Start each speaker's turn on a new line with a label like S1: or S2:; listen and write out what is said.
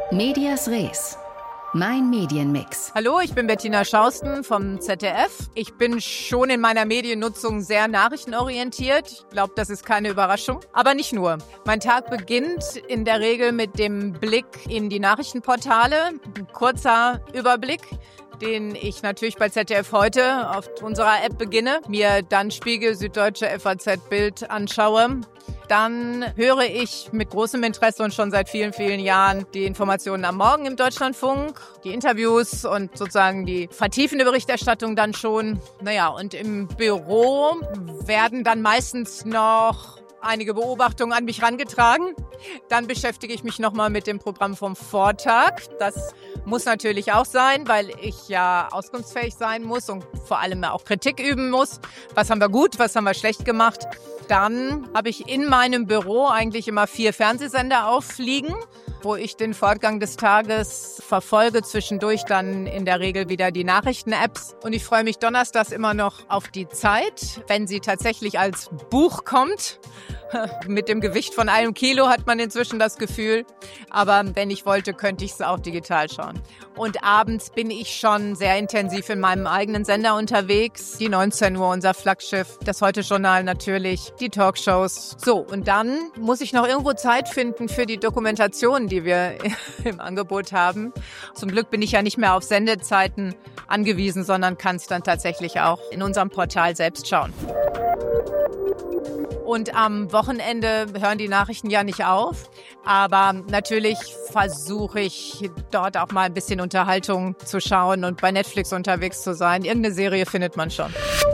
S1: Medias Res. Mein Medienmix.
S2: Hallo, ich bin Bettina Schausten vom ZDF. Ich bin schon in meiner Mediennutzung sehr nachrichtenorientiert. Ich glaube, das ist keine Überraschung. Aber nicht nur. Mein Tag beginnt in der Regel mit dem Blick in die Nachrichtenportale. Ein kurzer Überblick, den ich natürlich bei ZDF heute auf unserer App beginne, mir dann Spiegel, Süddeutsche, FAZ, Bild anschaue. Dann höre ich mit großem Interesse und schon seit vielen, vielen Jahren die Informationen am Morgen im Deutschlandfunk, die Interviews und sozusagen die vertiefende Berichterstattung dann schon. Und im Büro werden dann meistens noch einige Beobachtungen an mich herangetragen. Dann beschäftige ich mich nochmal mit dem Programm vom Vortag. Das muss natürlich auch sein, weil ich ja auskunftsfähig sein muss und vor allem auch Kritik üben muss. Was haben wir gut, was haben wir schlecht gemacht? Dann habe ich in meinem Büro eigentlich immer 4 Fernsehsender aufliegen, wo ich den Fortgang des Tages verfolge. Zwischendurch dann in der Regel wieder die Nachrichten-Apps. Und ich freue mich donnerstags immer noch auf die Zeit, wenn sie tatsächlich als Buch kommt. Mit dem Gewicht von 1 Kilo hat man inzwischen das Gefühl. Aber wenn ich wollte, könnte ich es auch digital schauen. Und abends bin ich schon sehr intensiv in meinem eigenen Sender unterwegs. Die 19 Uhr, unser Flaggschiff, das Heute-Journal natürlich, die Talkshows. So, und dann muss ich noch irgendwo Zeit finden für die Dokumentation, die wir im Angebot haben. Zum Glück bin ich ja nicht mehr auf Sendezeiten angewiesen, sondern kann es dann tatsächlich auch in unserem Portal selbst schauen. Und am Wochenende hören die Nachrichten ja nicht auf. Aber natürlich versuche ich dort auch mal ein bisschen Unterhaltung zu schauen und bei Netflix unterwegs zu sein. Irgendeine Serie findet man schon.